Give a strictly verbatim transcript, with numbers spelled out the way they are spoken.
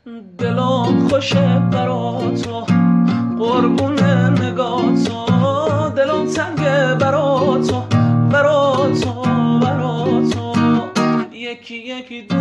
دلم خوشه برا تو قربون نگاه تو، دلم تنگه برا تو برا تو برا تو، یکی یکی